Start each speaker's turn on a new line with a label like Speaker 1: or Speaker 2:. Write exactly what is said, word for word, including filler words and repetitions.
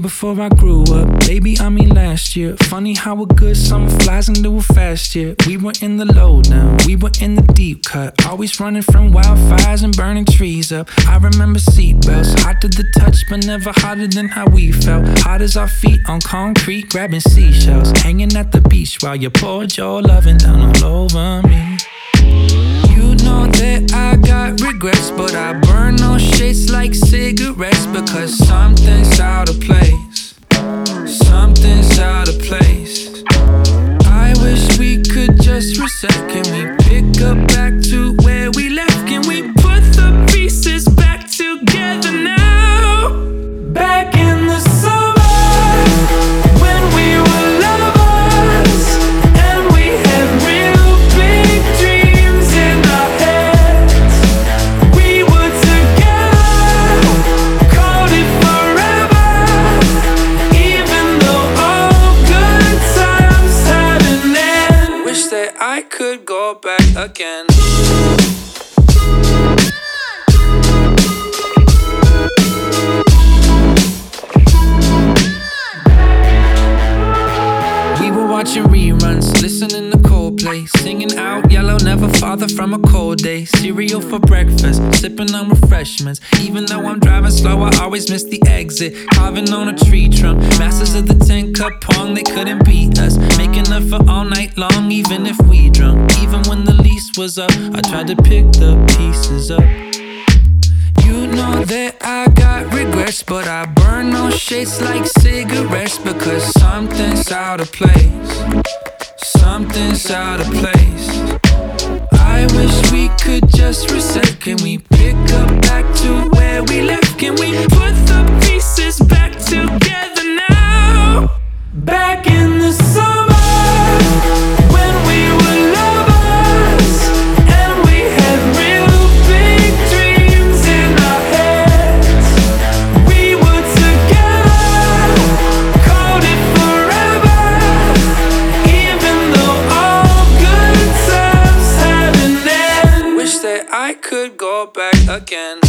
Speaker 1: before I grew up, baby, I mean last year. Funny how a good summer flies into a fast year. We were in the lowdown, we were in the deep cut, always running from wildfires and burning trees up. I remember seatbelts, hot to the touch, but never hotter than how we felt. Hot as our feet on concrete, grabbing seashells, hanging at the beach while you poured your loving down all over me. You know that I got regrets, but I burn those shits like cigarettes, because something's out of place. Something's out of place. I wish we could just reset. Can we pick up back to where we left? Can we put the pieces back together now? Back in the summer, when we were lovers, and we had real big dreams in our heads. We were together, called it forever, even though all good times had an end. Wish that I could go back again. Watching reruns, listening to Coldplay, singing out yellow, never farther from a cold day. Cereal for breakfast, sipping on refreshments. Even though I'm driving slow, I always miss the exit. Carving on a tree trunk, masters of the ten cup pong, they couldn't beat us. Making up for all night long, even if we drunk. Even when the lease was up, I tried to pick the pieces up. You know that I got regrets, but I burn those shits like cigarettes, because something's out of place. Something's out of place. I wish we could just reset. Can we pick up back to where we left? Can we put the pieces back together now? Back in the summer, when we were lovers, and we had real big dreams in our heads. We were together, called it forever, even though all good times had an end. Wish that I could go back again.